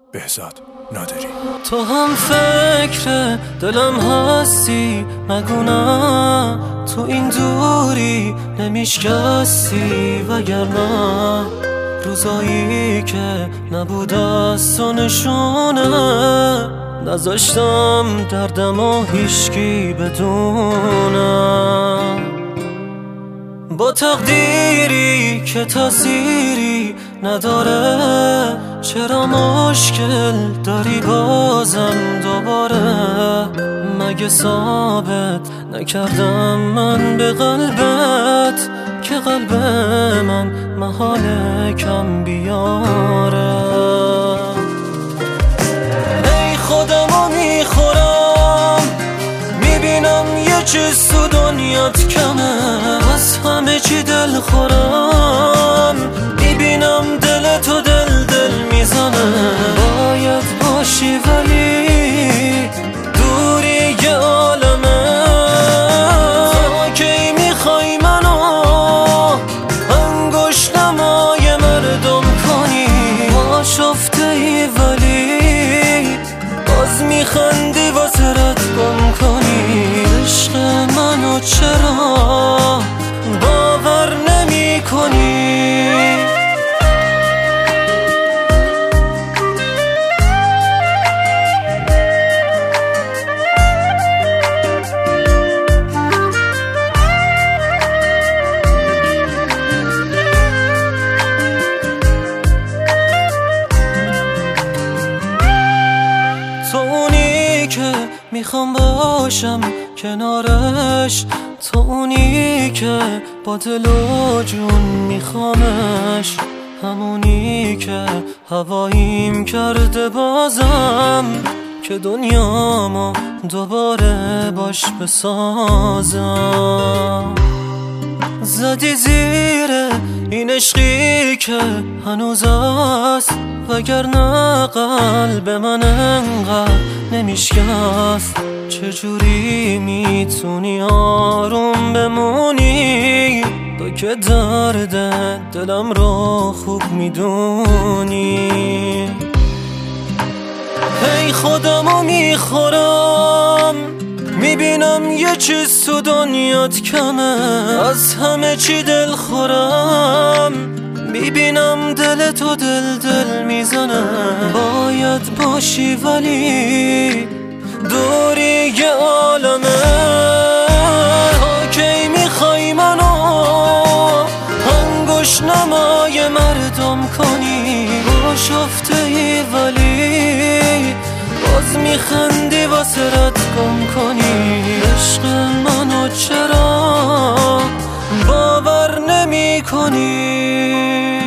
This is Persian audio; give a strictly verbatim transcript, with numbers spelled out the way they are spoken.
بهزاد نادری. تو هم فکر دلم هستی، مگو نه تو این دوری نمیشکستی، وگرنه روزایی که نبود از تو نشونه نذاشتم دردم و هیچکی بدونه. با تقدیری که تأثیری نداره، چرا مشکل داری بازم دوباره؟ مگه ثابت نکردم من به قلبت که قلب من محاله کم بیاره؟ ای خودمو میخورم، میبینم یه چیز تو دنیات کمه، از همه چی دل خورم، میبینم دل تو دل دل میزنه. باید باشی ولی دوری یه عالمه، تا کی میخوای منو انگشت نمای مردم کنی؟ آشفته ای ولی باز میخندی واسه رد گم کنی. عشق منو چرا باور نمی کنی؟ تو اونی که میخوام باشم کنارش، تو اونی که با دل و جون میخوامش، همونی که هواییم کرده بازم که دنیامو دوباره باش بسازم. زدی زیر این عشقی که هنوز است، وگرنه قلب من انقدر نمیشکست. چجوری میتونی آروم بمونی تو که درد دلم رو خوب میدونی؟ هی خودمو میخورم، میبینم یه چیز تو دنیات کمه، از همه چی دل خورم، میبینم دل تو دل دل میزنه. باید باشی ولی دوری یه عالمه، تا کی میخوای منو انگشت نمای مردم کنی؟ آشفته ای ولی باز میخندی واسه رد گم کنی. عشق منو چرا باور نمی کنی؟